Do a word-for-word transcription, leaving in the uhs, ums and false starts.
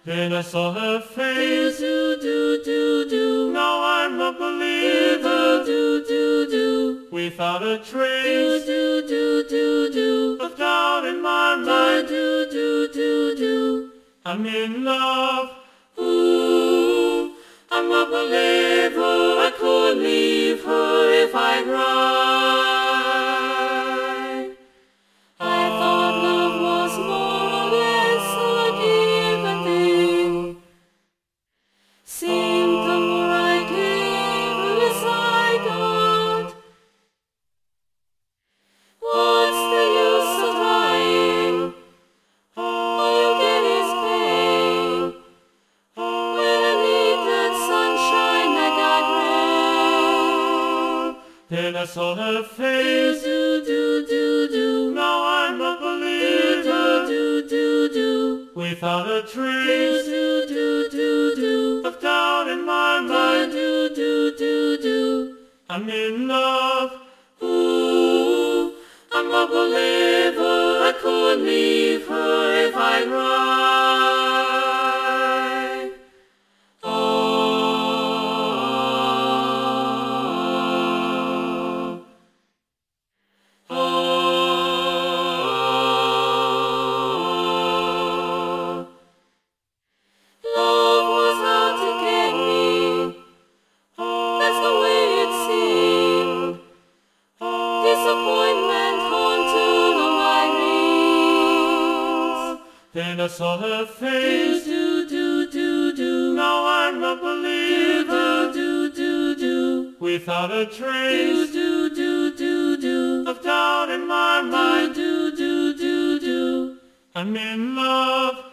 Then I saw her face. Do do do do. Now I'm a believer. Do do do. Without a trace Do do do do. of doubt in my mind. Do do do do. I'm in love. Ooh, I'm a believer. I could leave her if I cried. I thought love was more or less a given thing. Seemed the more I gave, the less I got. What's the use of trying? All you get is pain. When I need that sunshine, I got rain. Then I saw her face. Do do do do. Now I'm a believer. Do do do. Without a trace Do do do do. of doubt in my mind. Do do do do. I'm in love. Ooh, I'm a believer. I could leave her if I cried. Oh, oh, love was out to get me. That's the way it seemed. Disappointment haunted all my dreams. Then I saw her face. Do do do do. Now I'm a believer. Do do do. Without a trace Do do do do. of doubt in my mind. Do do do do. I'm in love.